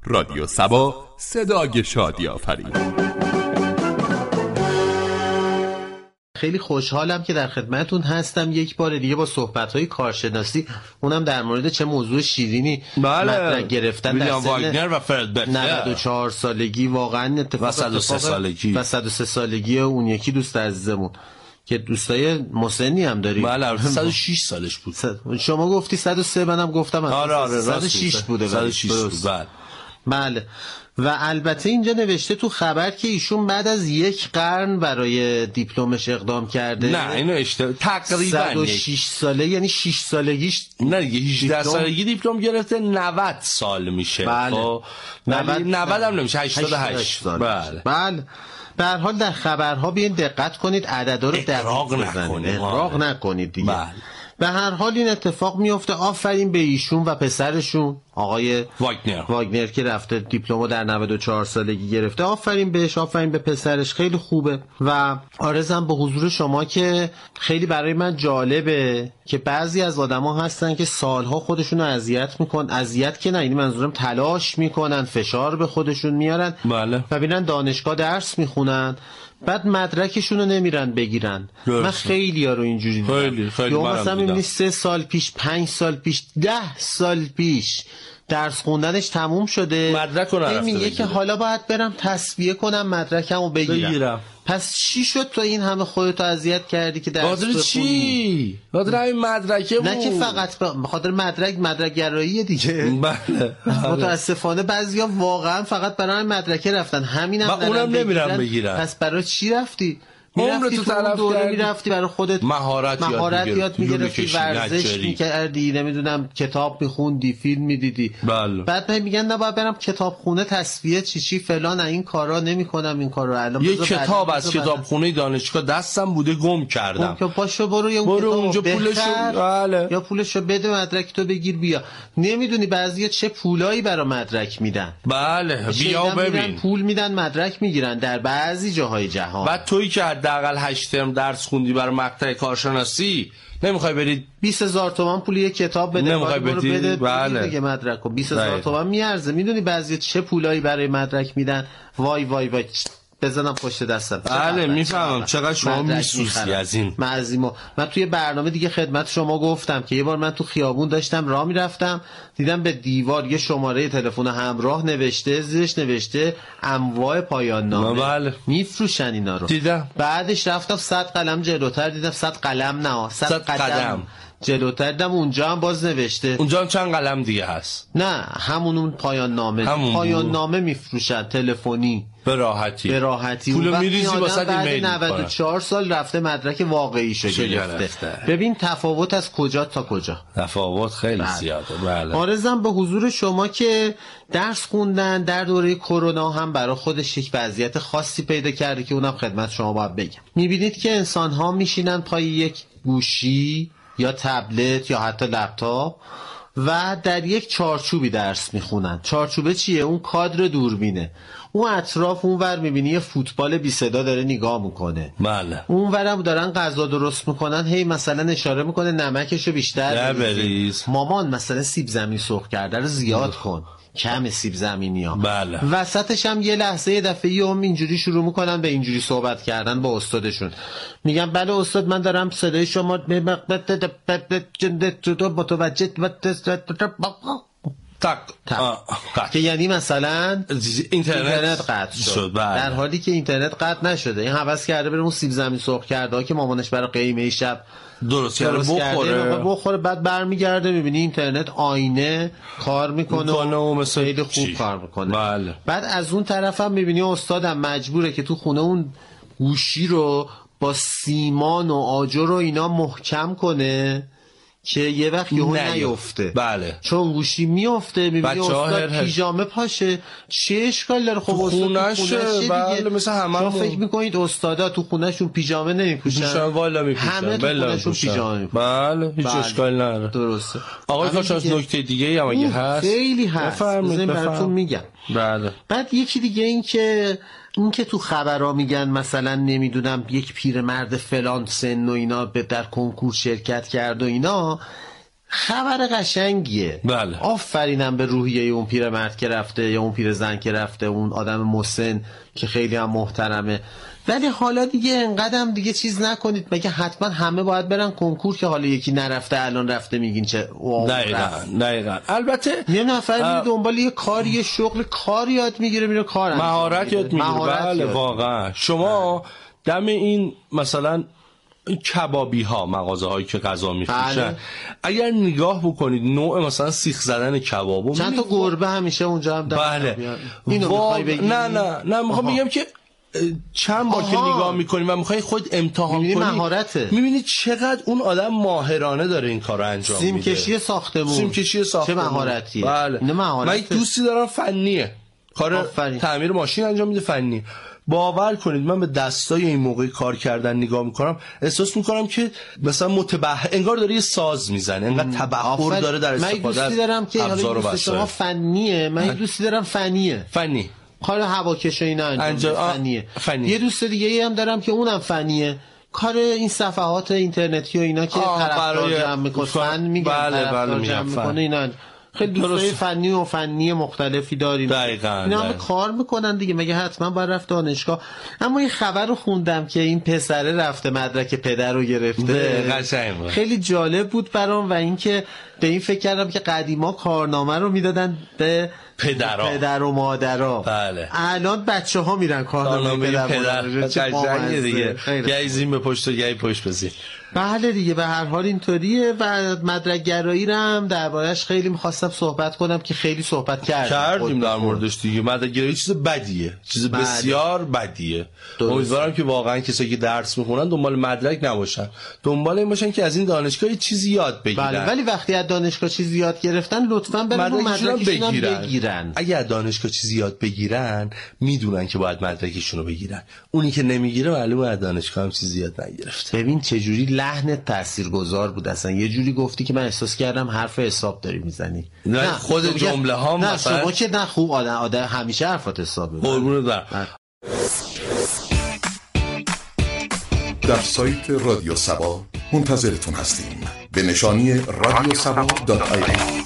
رادیو سبا، صدای شادی آفرین. خیلی خوشحالم که در خدمتون هستم یک بار دیگه با صحبت‌های کارشناسی، اونم در مورد چه موضوع شیرینی مطرح گرفتن در سن واگنر و فرد بتلر 94 سالگی. واقعا اتفاق 103 سالگی اون یکی دوست عزیزمون که دوستای مسنی هم داریم. بله 106 سالش بود. شما گفتی 103، منم گفتم آره 106 بوده. 106 بود. بله. و البته اینجا نوشته تو خبر که ایشون بعد از 1 قرن برای دیپلمش اقدام کرده. نه اینو اشتباه، تقریبا 106 ساله، یعنی 6 سالگیش نه دیگه 18 سالگی دیپلم گرفته، 90 سال میشه. بله. 90 هم نمیشه، 88 سال. بله. به هر حال در خبرها بیاین دقت کنید، عددا رو اغراق نکنید دیگه. بله. به هر حال این اتفاق میفته. آفرین به ایشون و پسرشون آقای واگنر که رفته دیپلمو در 94 سالگی گرفته. آفرین بهش، آفرین به پسرش، خیلی خوبه. و عرضم به حضور شما که خیلی برای من جالبه که بعضی از آدما هستن که سالها خودشون رو اذیت میکنن، اذیت که نه، یعنی منظورم تلاش میکنن، فشار به خودشون میارن. بله. و میرن دانشگاه درس میخونن، بعد مدرکشون رو نمیرن بگیرن. من خیلی ها رو اینجوری دیدم. خیلی مثلا میبینی 3 سال پیش، 5 سال پیش، 10 سال پیش درس خوندنش تموم شده، مدرک رو نرفته میگه که حالا باید برم تسویه کنم مدرکمو بگیرم. پس چی شد تو این همه خودتو اذیت کردی که درس بخاطر چی؟ بخاطر همین مدرکه بود. نه که فقط بخاطر مدرک گراییه دیگه. بله. متاسفانه بعضیا واقعا فقط برای مدرکه رفتن، همینم اونم نمیرن بگیرن. پس برای چی رفتی؟ میرفتی تو طرف دوره، میرفتی برای خودت مهارت یاد میگرفتی، ورزش میکردی، نمیدونم کتاب میخوندی، فیلم میدیدی. بله. بعد میگن نه باید برم کتابخونه تسویه چی فلان، این کارا نمیکنم، این کارو الان یه کتاب از کتابخونه دانشگاه دستم بوده گم کردم. که پاشو برو اونجا پولشو بله. یا پولشو بده مدرک تو بگیر بیا. نمیدونی بعضیا چه پولایی برای مدرک میدن. بله بیا ببین، پول میدن مدرک میگیرن در بعضی جاهای جهان. بعد تویی که حداقل 8 ترم درس خوندی برای مقطع کارشناسی، نمیخوای برید 20,000 تومان پول یه کتاب بده، نمیخوای بده. بله. دیگه مدرکو 20,000 تومان میارزه. میدونی بعضی چه پولایی برای مدرک میدن؟ وای وای وای بزنم پشت دستم. بله میفهمم چقدر شما میسوسی از این. من توی برنامه دیگه خدمت شما گفتم که یه بار من تو خیابون داشتم راه میرفتم، دیدم به دیوار یه شماره تلفن همراه نوشته، زیرش نوشته انواع پایان نامه. بله. میفروشن اینا رو. دیدم. بعدش رفتم 100 قلم جلوتر دیدم 100 قلم نه 100 قدم جلوتر دیدم اونجا هم باز نوشته. اونجا هم چند قلم دیگه هست. نه همون اون پایان نامه میفروشن تلفنی به راحتی. پول میریزی واسه ایمیل. 94 سال رفته مدرک واقعیشو گرفته. ببین تفاوت از کجا تا کجا. تفاوت خیلی زیاده. بله. عرضم به حضور شما که درس خوندن در دوره کرونا هم برای خودش یک وضعیت خاصی پیدا کرده که اونم خدمت شما باید بگم. میبینید که انسان ها میشینن پای یک گوشی یا تبلت یا حتی لپتاپ و در یک چارچوبی درس میخونن. چارچوبه چیه؟ اون کادر دوربینه. اون اطراف اون ور میبینی یه فوتبال بی صدا داره نگاه میکنه. بله. اون ورم دارن غذا درست میکنن، هی مثلا اشاره میکنه نمکشو بیشتر بریز. مامان مثلا سیب زمینی سرخ کرده رو زیاد کن، کم سیب زمینی ها. بله. وسطش هم یه لحظه یه دفعه هم اینجوری شروع میکنن به اینجوری صحبت کردن با استادشون. میگن بله استاد من دارم صدای شما متوجه که یعنی مثلا اینترنت قطع شد. در حالی که اینترنت قطع نشده. این حواس کرده بره اون سیب زمینی سرخ کرده که مامانش برای قیمه شب درست بخوره. بعد برمیگرده میبینی اینترنت آینه کار میکنه و خیلی خوب کار میکنه. بله. بعد از اون طرف هم میبینی استادم مجبوره که تو خونه اون گوشی رو با سیمان و آجر و اینا محکم کنه که یه وقت یهو نیفته. بله. چون گوشی میفته میبینی استاد پیژامه پاشه، چه اشکال داره؟ خب خونه‌شه. بله مثل همه فکر میکنید استادا تو خونه‌شون پیژامه نمیپوشن؟ والا میپوشن. همه تو خونه‌شون پیژامه میپوشن. بله هیچ اشکال نداره. درسته. آقای کارشناس نکته دیگه هم اگه هست خیلی هست براتون میگم. بله. بعد یکی دیگه این که تو خبرها میگن مثلا نمیدونم یک پیرمرد فلان سن و اینا در کنکور شرکت کرد و اینا، خبر قشنگیه. بله. آفرینم به روحیه اون پیرمرد که رفته یا اون پیرزن که رفته، اون آدم مسن که خیلی هم محترمه. ولی حالا دیگه انقدرم دیگه چیز نکنید، مگه حتما همه باید برن کنکور که حالا یکی نرفته الان رفته میگین چه دقیقاً. البته یه نفر میره دنبال یه کاری، یه شغل، کار یاد میگیره، میره کار مهارت یاد میگیره. بله واقعا. شما دم این مثلا کبابی ها، مغازه هایی که غذا میفروشن، اگر نگاه بکنید نوع مثلا سیخ زدن کبابو، چند تا گربه همیشه اونجا هم دارن. بله. اینو میخوای بگی؟ نه میخوام بگم که چند بار که نگاه میکنیم و میخوای خود امتحان کنی، مهارته. میبینی چقدر اون آدم ماهرانه داره این کارو انجام میده. سیمکشی ساختمون چه مهارتیه. بله. من یک دوستی دارم فنیه، کار تعمیر ماشین انجام میده، فنی. باور کنید من به دستای این موقع کار کردن نگاه میکنم، احساس میکنم که مثلا انگار داره یه ساز میزنه، انقدر تبحر داره در استفاده از ابزار و وسایل. شما فنیه، من دوستی دارم فنی کار هواکش و اینا انجام فنیه. یه دوست دیگه هم دارم که اونم فنیه، کار این صفحات اینترنتی و اینا که طرفدار جمع میکنه، فن میگن، طرفدار جمع میکنه، اینا خیلی دوستای فنی و فنی مختلفی داریم. اینا هم کار میکنن دیگه، مگه حتما باید رفت دانشگاه. اما این خبر رو خوندم که این پسره رفته مدرک پدر رو گرفته، خیلی جالب بود برام. و اینکه به این فکر کردم که قدیما کارنامه رو میدادن به پدر و مادرها. بله. الان بچه ها میرن کارنامه پدر دیگه، گاهی زین به پشت و گاهی پشت بزین. بله دیگه، به هر حال اینطوریه. و مدرک گرایی رو هم دربارش خیلی میخواستم صحبت کنم که خیلی صحبت کردیم در موردش دیگه. مدرک گرایی چیز بدیه، چیز بسیار بدیه. امیدوارم که واقعا کسایی که درس میخونن دنبال مدرک نباشن، دنبال این باشن که از این دانشگاه چیزی یاد بگیرن. بله. ولی وقتی از دانشگاه چیزی یاد گرفتن لطفاً برن مدرکشون بگیرن. اگه از دانشگاه چیزی یاد بگیرن میدونن که باید مدرکشون رو بگیرن. اونی که نمیگیره معلومه از دانشگاه هم چیزی یاد نگرفته. ببین چه جوری لحنت تاثیرگذار بود اصلا. یه جوری گفتی که من احساس کردم حرف حساب داری میزنی. نه خود جمله ها مثلا شما که نه خوب آدم همیشه حرفات حسابه. قربونت برم. در سایت رادیو سبا منتظرتون هستیم به نشانی radiosaba.ir.